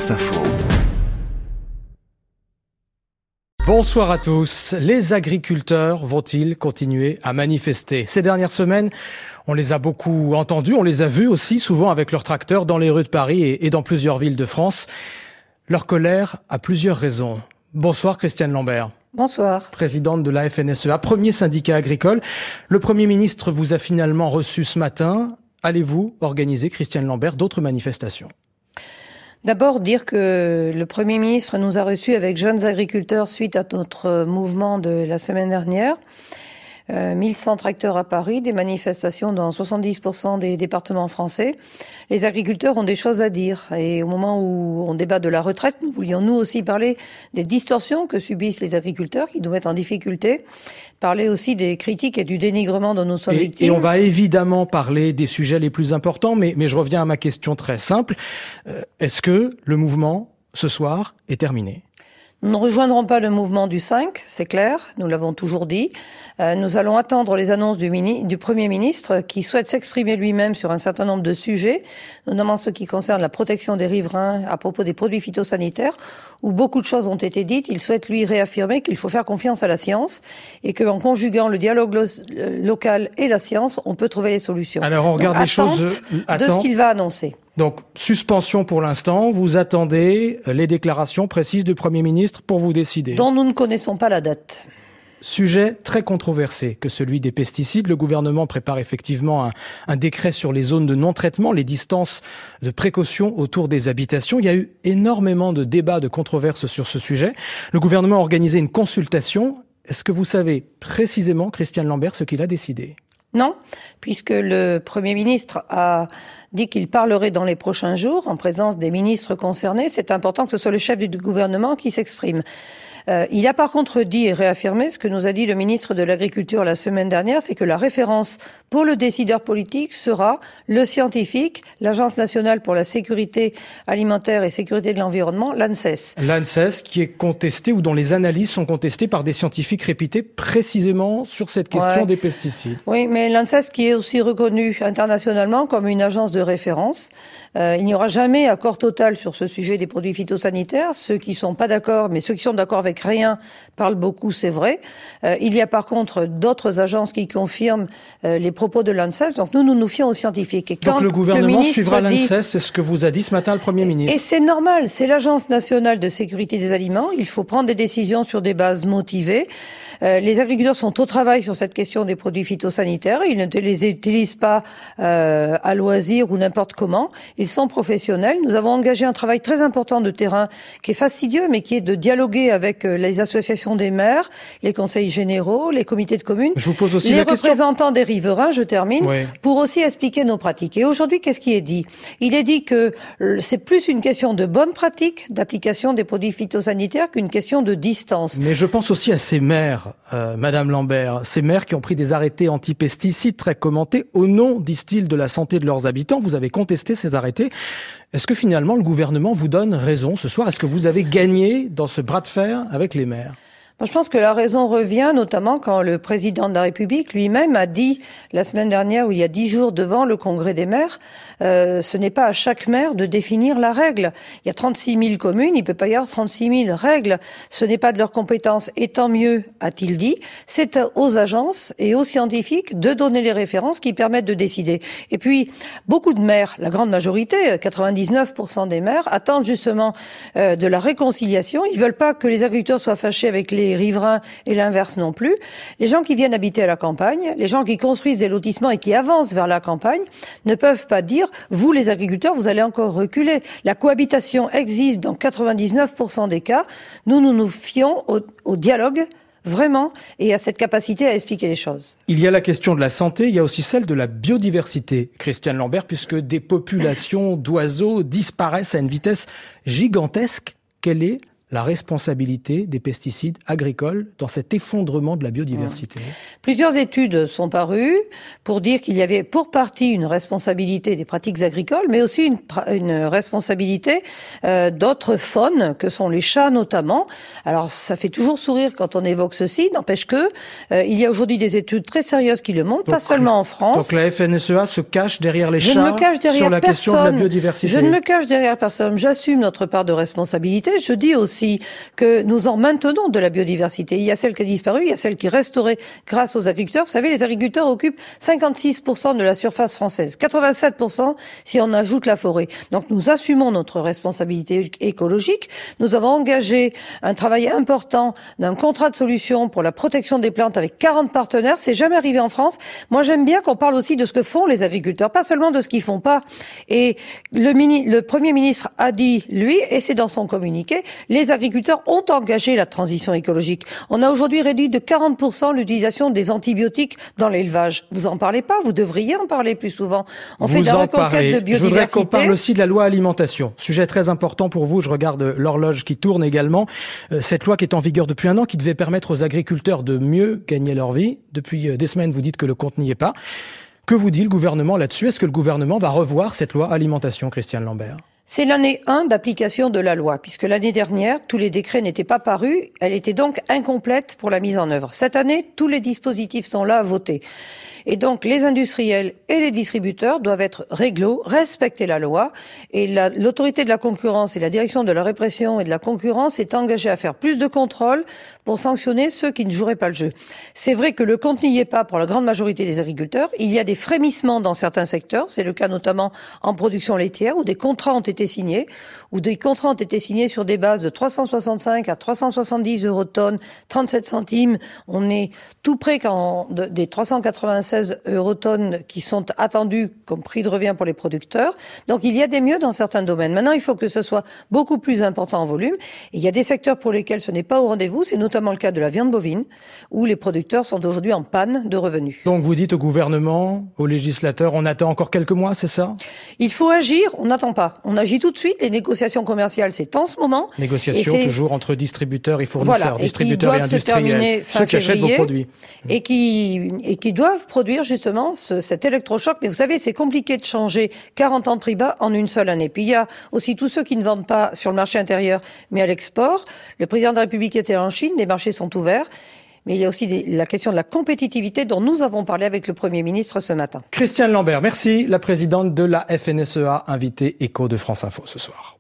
France Info. Bonsoir à tous. Les agriculteurs vont-ils continuer à manifester ? Ces dernières semaines, on les a beaucoup entendus, on les a vus aussi souvent avec leurs tracteurs dans les rues de Paris et dans plusieurs villes de France. Leur colère a plusieurs raisons. Bonsoir Christiane Lambert. Bonsoir. Présidente de la FNSEA, premier syndicat agricole. Le Premier ministre vous a finalement reçu ce matin. Allez-vous organiser, Christiane Lambert, d'autres manifestations ? D'abord, dire que le Premier ministre nous a reçus avec jeunes agriculteurs suite à notre mouvement de la semaine dernière. 1100 tracteurs à Paris, des manifestations dans 70% des départements français. Les agriculteurs ont des choses à dire. Et au moment où on débat de la retraite, nous voulions nous aussi parler des distorsions que subissent les agriculteurs qui nous mettent en difficulté. Parler aussi des critiques et du dénigrement dont nous sommes victimes. Et on va évidemment parler des sujets les plus importants, mais je reviens à ma question très simple. Est-ce que le mouvement, ce soir, est terminé ? Nous ne rejoindrons pas le mouvement du 5, c'est clair, nous l'avons toujours dit. Nous allons attendre les annonces du Premier ministre qui souhaite s'exprimer lui-même sur un certain nombre de sujets, notamment ceux qui concernent la protection des riverains à propos des produits phytosanitaires, où beaucoup de choses ont été dites. Il souhaite lui réaffirmer qu'il faut faire confiance à la science et qu'en conjuguant le dialogue local et la science, on peut trouver les solutions. Alors on regarde les choses de ce qu'il va annoncer. Donc, suspension pour l'instant, vous attendez les déclarations précises du Premier ministre pour vous décider. Dont nous ne connaissons pas la date. Sujet très controversé que celui des pesticides. Le gouvernement prépare effectivement un décret sur les zones de non-traitement, les distances de précaution autour des habitations. Il y a eu énormément de débats, de controverses sur ce sujet. Le gouvernement a organisé une consultation. Est-ce que vous savez précisément, Christiane Lambert, ce qu'il a décidé ? Non, puisque le Premier ministre a dit qu'il parlerait dans les prochains jours en présence des ministres concernés. C'est important que ce soit le chef du gouvernement qui s'exprime. Il a par contre dit et réaffirmé ce que nous a dit le ministre de l'Agriculture la semaine dernière, c'est que la référence pour le décideur politique sera le scientifique, l'Agence nationale pour la sécurité alimentaire et sécurité de l'environnement, l'ANSES. L'ANSES qui est contestée ou dont les analyses sont contestées par des scientifiques réputés précisément sur cette question des pesticides. Oui, mais l'ANSES qui est aussi reconnue internationalement comme une agence de référence. Il n'y aura jamais accord total sur ce sujet des produits phytosanitaires. Ceux qui sont pas d'accord, mais ceux qui sont d'accord avec rien parlent beaucoup, c'est vrai. Il y a par contre d'autres agences qui confirment les propos de l'ANSES. Donc nous nous fions aux scientifiques. Et donc le gouvernement suivra l'ANSES, c'est ce que vous a dit ce matin le Premier ministre. Et c'est normal, c'est l'Agence nationale de sécurité des aliments. Il faut prendre des décisions sur des bases motivées. Les agriculteurs sont au travail sur cette question des produits phytosanitaires. Ils ne les utilisent pas à loisir ou n'importe comment. Ils sont professionnels. Nous avons engagé un travail très important de terrain qui est fastidieux, mais qui est de dialoguer avec les associations des maires, les conseils généraux, les comités de communes, je vous pose aussi les représentants des riverains, je termine, pour aussi expliquer nos pratiques. Et aujourd'hui, qu'est-ce qui est dit ? Il est dit que c'est plus une question de bonne pratique d'application des produits phytosanitaires qu'une question de distance. Mais je pense aussi à ces maires, Madame Lambert, ces maires qui ont pris des arrêtés anti-pesticides très commentés au nom, disent-ils, de la santé de leurs habitants. Vous avez contesté ces arrêtés. Est-ce que finalement le gouvernement vous donne raison ce soir ? Est-ce que vous avez gagné dans ce bras de fer avec les maires ? Je pense que la raison revient notamment quand le président de la République lui-même a dit la semaine dernière ou il y a 10 jours devant le congrès des maires, ce n'est pas à chaque maire de définir la règle. Il y a 36 000 communes, il ne peut pas y avoir 36 000 règles. Ce n'est pas de leur compétence et tant mieux, a-t-il dit. C'est aux agences et aux scientifiques de donner les références qui permettent de décider. Et puis, beaucoup de maires, la grande majorité, 99% des maires, attendent justement de la réconciliation. Ils veulent pas que les agriculteurs soient fâchés avec les riverains et l'inverse non plus. Les gens qui viennent habiter à la campagne, les gens qui construisent des lotissements et qui avancent vers la campagne ne peuvent pas dire « vous les agriculteurs, vous allez encore reculer ». La cohabitation existe dans 99% des cas. Nous nous fions au dialogue vraiment et à cette capacité à expliquer les choses. Il y a la question de la santé, il y a aussi celle de la biodiversité, Christiane Lambert, puisque des populations d'oiseaux disparaissent à une vitesse gigantesque. Quelle est la responsabilité des pesticides agricoles dans cet effondrement de la biodiversité? Plusieurs études sont parues pour dire qu'il y avait pour partie une responsabilité des pratiques agricoles, mais aussi une responsabilité d'autres faunes, que sont les chats notamment. Alors ça fait toujours sourire quand on évoque ceci, n'empêche que il y a aujourd'hui des études très sérieuses qui le montrent, pas seulement en France. Donc la FNSEA se cache derrière les chats sur la personne. question de la biodiversité? Je ne me cache derrière personne. J'assume notre part de responsabilité. Je dis aussi que nous en maintenons de la biodiversité. Il y a celle qui a disparu, il y a celle qui est restaurée grâce aux agriculteurs. Vous savez, les agriculteurs occupent 56% de la surface française, 87% si on ajoute la forêt. Donc nous assumons notre responsabilité écologique. Nous avons engagé un travail important d'un contrat de solution pour la protection des plantes avec 40 partenaires. C'est jamais arrivé en France. Moi, j'aime bien qu'on parle aussi de ce que font les agriculteurs, pas seulement de ce qu'ils font pas. Et le Premier ministre a dit, lui, et c'est dans son communiqué, les agriculteurs ont engagé la transition écologique. On a aujourd'hui réduit de 40% l'utilisation des antibiotiques dans l'élevage. Vous en parlez pas, vous devriez en parler plus souvent. On fait de la reconquête de biodiversité. Je voudrais qu'on parle aussi de la loi alimentation. Sujet très important pour vous, je regarde l'horloge qui tourne également. Cette loi qui est en vigueur depuis un an, qui devait permettre aux agriculteurs de mieux gagner leur vie. Depuis des semaines, vous dites que le compte n'y est pas. Que vous dit le gouvernement là-dessus? Est-ce que le gouvernement va revoir cette loi alimentation, Christiane Lambert? C'est l'année 1 d'application de la loi, puisque l'année dernière, tous les décrets n'étaient pas parus. Elle était donc incomplète pour la mise en œuvre. Cette année, tous les dispositifs sont là à voter. Et donc, les industriels et les distributeurs doivent être réglo, respecter la loi. Et l'autorité de la concurrence et la direction de la répression et de la concurrence est engagée à faire plus de contrôles pour sanctionner ceux qui ne joueraient pas le jeu. C'est vrai que le compte n'y est pas pour la grande majorité des agriculteurs. Il y a des frémissements dans certains secteurs. C'est le cas notamment en production laitière où des contrats ont été signés, sur des bases de 365 à 370 euros tonne, 37 centimes. On est tout près des 396 euros tonnes qui sont attendus comme prix de revient pour les producteurs. Donc il y a des mieux dans certains domaines. Maintenant, il faut que ce soit beaucoup plus important en volume. Et il y a des secteurs pour lesquels ce n'est pas au rendez-vous. C'est notamment le cas de la viande bovine, où les producteurs sont aujourd'hui en panne de revenus. Donc vous dites au gouvernement, aux législateurs, on attend encore quelques mois, c'est ça? Il faut agir, on n'attend pas. On agit tout de suite. Les négociations commerciales, c'est en ce moment. Négociations toujours entre distributeurs et fournisseurs, distributeurs et industriels, ceux qui achètent vos produits. Et qui doivent produire justement cet électrochoc. Mais vous savez, c'est compliqué de changer 40 ans de prix bas en une seule année. Puis il y a aussi tous ceux qui ne vendent pas sur le marché intérieur, mais à l'export. Le président de la République était en Chine, les marchés sont ouverts. Mais il y a aussi la question de la compétitivité dont nous avons parlé avec le Premier ministre ce matin. Christiane Lambert, merci. La présidente de la FNSEA, invitée Écho de France Info ce soir.